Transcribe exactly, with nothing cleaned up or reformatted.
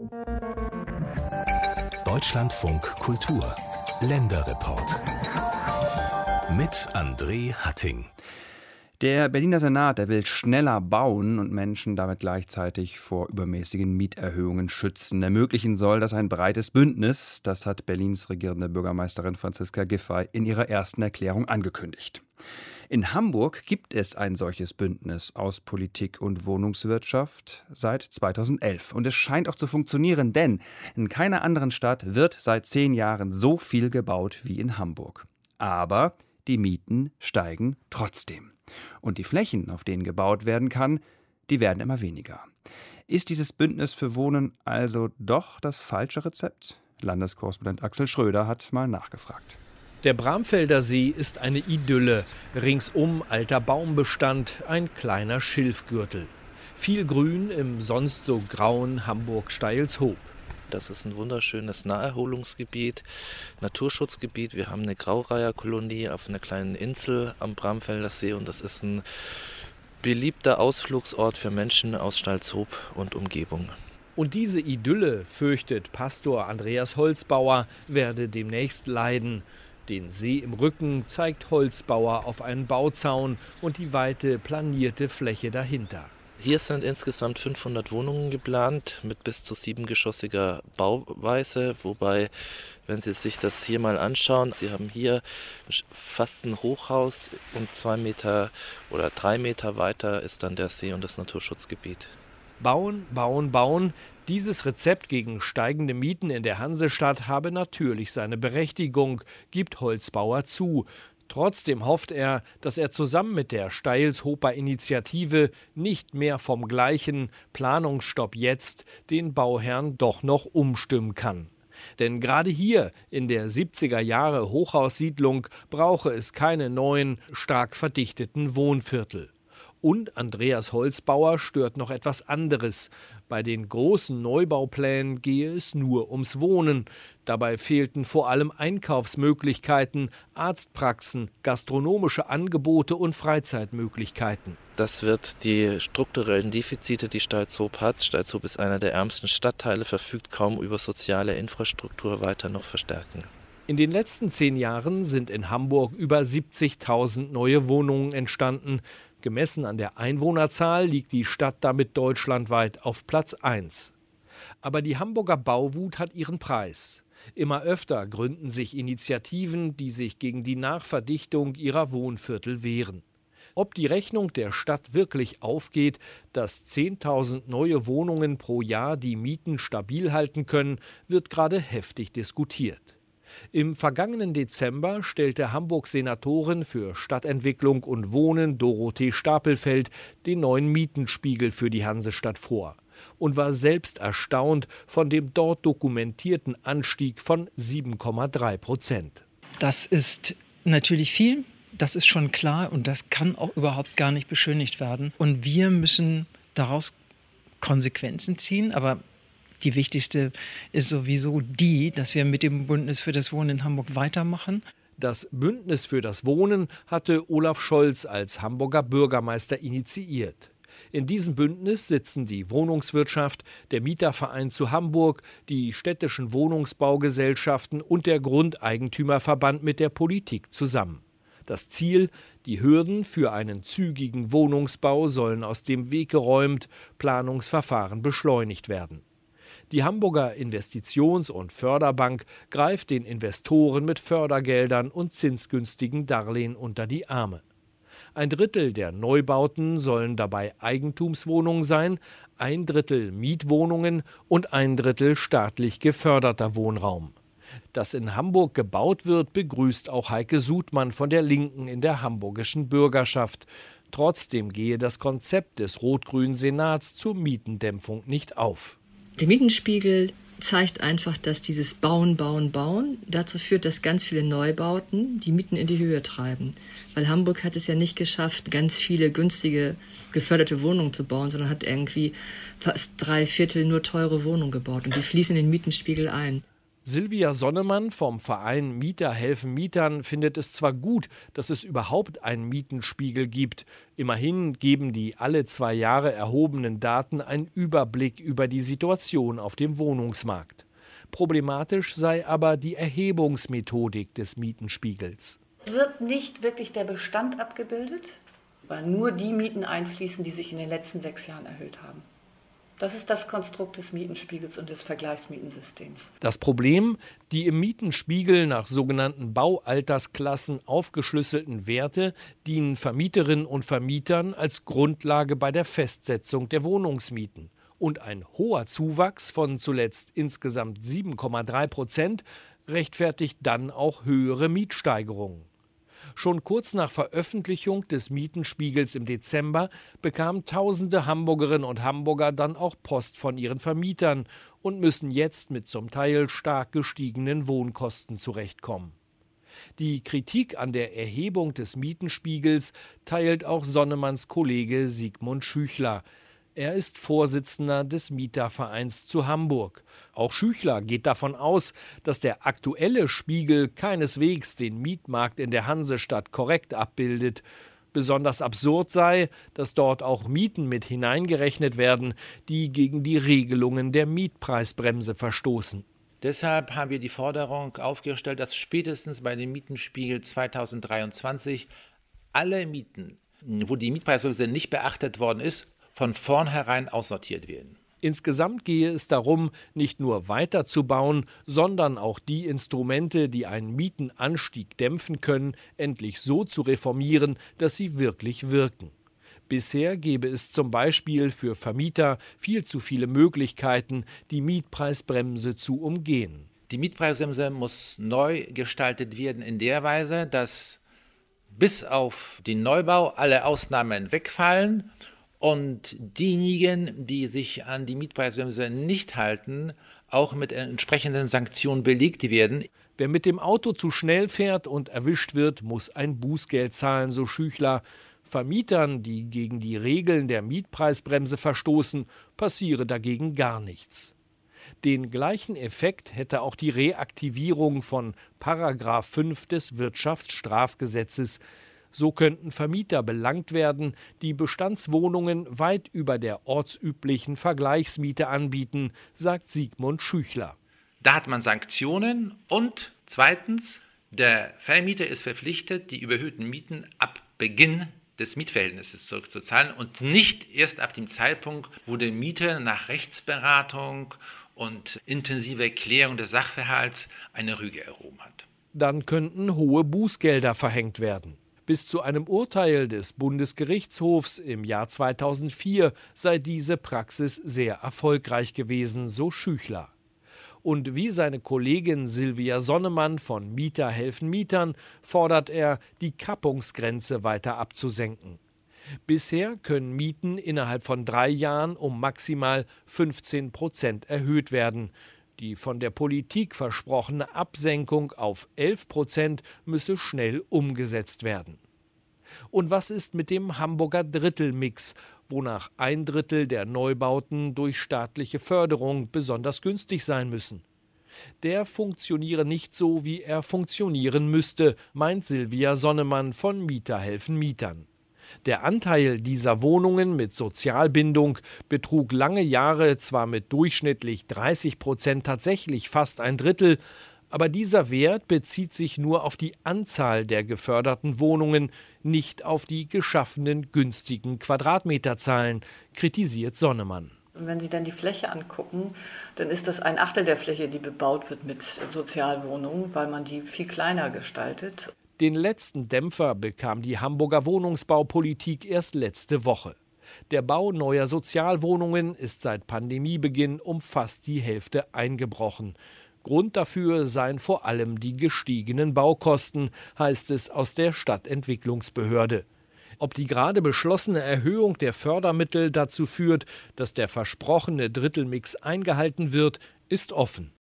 Deutschlandfunk Kultur Länderreport mit André Hatting. Der Berliner Senat, der will schneller bauen und Menschen damit gleichzeitig vor übermäßigen Mieterhöhungen schützen. Ermöglichen soll das ein breites Bündnis. Das hat Berlins regierende Bürgermeisterin Franziska Giffey in ihrer ersten Erklärung angekündigt. In Hamburg gibt es ein solches Bündnis aus Politik und Wohnungswirtschaft seit zweitausendelf. Und es scheint auch zu funktionieren, denn in keiner anderen Stadt wird seit zehn Jahren so viel gebaut wie in Hamburg. Aber die Mieten steigen trotzdem. Und die Flächen, auf denen gebaut werden kann, die werden immer weniger. Ist dieses Bündnis für Wohnen also doch das falsche Rezept? Landeskorrespondent Axel Schröder hat mal nachgefragt. Der Bramfelder See ist eine Idylle. Ringsum alter Baumbestand, ein kleiner Schilfgürtel. Viel Grün im sonst so grauen Hamburg-Steilshoop. Das ist ein wunderschönes Naherholungsgebiet, Naturschutzgebiet. Wir haben eine Graureiherkolonie auf einer kleinen Insel am Bramfelder See und das ist ein beliebter Ausflugsort für Menschen aus Steilshoop und Umgebung. Und diese Idylle, fürchtet Pastor Andreas Holzbauer, werde demnächst leiden. Den See im Rücken zeigt Holzbauer auf einen Bauzaun und die weite, planierte Fläche dahinter. Hier sind insgesamt fünfhundert Wohnungen geplant mit bis zu siebengeschossiger Bauweise, wobei, wenn Sie sich das hier mal anschauen, Sie haben hier fast ein Hochhaus und zwei Meter oder drei Meter weiter ist dann der See und das Naturschutzgebiet. Bauen, bauen, bauen. Dieses Rezept gegen steigende Mieten in der Hansestadt habe natürlich seine Berechtigung, gibt Holzbauer zu. Trotzdem hofft er, dass er zusammen mit der Steilshoper Initiative nicht mehr vom gleichen Planungsstopp jetzt den Bauherrn doch noch umstimmen kann. Denn gerade hier in der siebziger Jahre Hochhaussiedlung brauche es keine neuen, stark verdichteten Wohnviertel. Und Andreas Holzbauer stört noch etwas anderes. Bei den großen Neubauplänen gehe es nur ums Wohnen. Dabei fehlten vor allem Einkaufsmöglichkeiten, Arztpraxen, gastronomische Angebote und Freizeitmöglichkeiten. Das wird die strukturellen Defizite, die Steilshoop hat. Steilshoop ist einer der ärmsten Stadtteile, verfügt kaum über soziale Infrastruktur, weiter noch verstärken. In den letzten zehn Jahren sind in Hamburg über siebzigtausend neue Wohnungen entstanden. Gemessen an der Einwohnerzahl liegt die Stadt damit deutschlandweit auf Platz eins. Aber die Hamburger Bauwut hat ihren Preis. Immer öfter gründen sich Initiativen, die sich gegen die Nachverdichtung ihrer Wohnviertel wehren. Ob die Rechnung der Stadt wirklich aufgeht, dass zehntausend neue Wohnungen pro Jahr die Mieten stabil halten können, wird gerade heftig diskutiert. Im vergangenen Dezember stellte Hamburgs Senatorin für Stadtentwicklung und Wohnen Dorothee Stapelfeld den neuen Mietenspiegel für die Hansestadt vor und war selbst erstaunt von dem dort dokumentierten Anstieg von sieben Komma drei Prozent. Das ist natürlich viel, das ist schon klar und das kann auch überhaupt gar nicht beschönigt werden. Und wir müssen daraus Konsequenzen ziehen, aber die wichtigste ist sowieso die, dass wir mit dem Bündnis für das Wohnen in Hamburg weitermachen. Das Bündnis für das Wohnen hatte Olaf Scholz als Hamburger Bürgermeister initiiert. In diesem Bündnis sitzen die Wohnungswirtschaft, der Mieterverein zu Hamburg, die städtischen Wohnungsbaugesellschaften und der Grundeigentümerverband mit der Politik zusammen. Das Ziel: die Hürden für einen zügigen Wohnungsbau sollen aus dem Weg geräumt, Planungsverfahren beschleunigt werden. Die Hamburger Investitions- und Förderbank greift den Investoren mit Fördergeldern und zinsgünstigen Darlehen unter die Arme. Ein Drittel der Neubauten sollen dabei Eigentumswohnungen sein, ein Drittel Mietwohnungen und ein Drittel staatlich geförderter Wohnraum. Dass in Hamburg gebaut wird, begrüßt auch Heike Sudmann von der Linken in der hamburgischen Bürgerschaft. Trotzdem gehe das Konzept des rot-grünen Senats zur Mietendämpfung nicht auf. Der Mietenspiegel zeigt einfach, dass dieses Bauen, Bauen, Bauen dazu führt, dass ganz viele Neubauten die Mieten in die Höhe treiben. Weil Hamburg hat es ja nicht geschafft, ganz viele günstige, geförderte Wohnungen zu bauen, sondern hat irgendwie fast drei Viertel nur teure Wohnungen gebaut. Und die fließen in den Mietenspiegel ein. Silvia Sonnemann vom Verein Mieter helfen Mietern findet es zwar gut, dass es überhaupt einen Mietenspiegel gibt. Immerhin geben die alle zwei Jahre erhobenen Daten einen Überblick über die Situation auf dem Wohnungsmarkt. Problematisch sei aber die Erhebungsmethodik des Mietenspiegels. Es wird nicht wirklich der Bestand abgebildet, weil nur die Mieten einfließen, die sich in den letzten sechs Jahren erhöht haben. Das ist das Konstrukt des Mietenspiegels und des Vergleichsmietensystems. Das Problem, die im Mietenspiegel nach sogenannten Baualtersklassen aufgeschlüsselten Werte dienen Vermieterinnen und Vermietern als Grundlage bei der Festsetzung der Wohnungsmieten. Und ein hoher Zuwachs von zuletzt insgesamt sieben Komma drei Prozent rechtfertigt dann auch höhere Mietsteigerungen. Schon kurz nach Veröffentlichung des Mietenspiegels im Dezember bekamen tausende Hamburgerinnen und Hamburger dann auch Post von ihren Vermietern und müssen jetzt mit zum Teil stark gestiegenen Wohnkosten zurechtkommen. Die Kritik an der Erhebung des Mietenspiegels teilt auch Sonnemanns Kollege Sigmund Schüchler. Er ist Vorsitzender des Mietervereins zu Hamburg. Auch Schüchler geht davon aus, dass der aktuelle Spiegel keineswegs den Mietmarkt in der Hansestadt korrekt abbildet. Besonders absurd sei, dass dort auch Mieten mit hineingerechnet werden, die gegen die Regelungen der Mietpreisbremse verstoßen. Deshalb haben wir die Forderung aufgestellt, dass spätestens bei dem Mietenspiegel zweitausenddreiundzwanzig alle Mieten, wo die Mietpreisbremse nicht beachtet worden ist, von vornherein aussortiert werden. Insgesamt gehe es darum, nicht nur weiterzubauen, sondern auch die Instrumente, die einen Mietenanstieg dämpfen können, endlich so zu reformieren, dass sie wirklich wirken. Bisher gäbe es zum Beispiel für Vermieter viel zu viele Möglichkeiten, die Mietpreisbremse zu umgehen. Die Mietpreisbremse muss neu gestaltet werden in der Weise, dass bis auf den Neubau alle Ausnahmen wegfallen und diejenigen, die sich an die Mietpreisbremse nicht halten, auch mit entsprechenden Sanktionen belegt werden. Wer mit dem Auto zu schnell fährt und erwischt wird, muss ein Bußgeld zahlen, so Schüchler. Vermietern, die gegen die Regeln der Mietpreisbremse verstoßen, passiere dagegen gar nichts. Den gleichen Effekt hätte auch die Reaktivierung von Paragraph fünf des Wirtschaftsstrafgesetzes. So könnten Vermieter belangt werden, die Bestandswohnungen weit über der ortsüblichen Vergleichsmiete anbieten, sagt Sigmund Schüchler. Da hat man Sanktionen und zweitens, der Vermieter ist verpflichtet, die überhöhten Mieten ab Beginn des Mietverhältnisses zurückzuzahlen und nicht erst ab dem Zeitpunkt, wo der Mieter nach Rechtsberatung und intensiver Klärung des Sachverhalts eine Rüge erhoben hat. Dann könnten hohe Bußgelder verhängt werden. Bis zu einem Urteil des Bundesgerichtshofs im Jahr zweitausendvier sei diese Praxis sehr erfolgreich gewesen, so Schüchler. Und wie seine Kollegin Silvia Sonnemann von Mieter helfen Mietern fordert er, die Kappungsgrenze weiter abzusenken. Bisher können Mieten innerhalb von drei Jahren um maximal fünfzehn Prozent erhöht werden. Die von der Politik versprochene Absenkung auf elf Prozent müsse schnell umgesetzt werden. Und was ist mit dem Hamburger Drittelmix, wonach ein Drittel der Neubauten durch staatliche Förderung besonders günstig sein müssen? Der funktioniere nicht so, wie er funktionieren müsste, meint Silvia Sonnemann von Mieter helfen Mietern. Der Anteil dieser Wohnungen mit Sozialbindung betrug lange Jahre zwar mit durchschnittlich dreißig Prozent tatsächlich fast ein Drittel, aber dieser Wert bezieht sich nur auf die Anzahl der geförderten Wohnungen, nicht auf die geschaffenen günstigen Quadratmeterzahlen, kritisiert Sonnemann. Und wenn Sie dann die Fläche angucken, dann ist das ein Achtel der Fläche, die bebaut wird mit Sozialwohnungen, weil man die viel kleiner gestaltet. Den letzten Dämpfer bekam die Hamburger Wohnungsbaupolitik erst letzte Woche. Der Bau neuer Sozialwohnungen ist seit Pandemiebeginn um fast die Hälfte eingebrochen. Grund dafür seien vor allem die gestiegenen Baukosten, heißt es aus der Stadtentwicklungsbehörde. Ob die gerade beschlossene Erhöhung der Fördermittel dazu führt, dass der versprochene Drittelmix eingehalten wird, ist offen.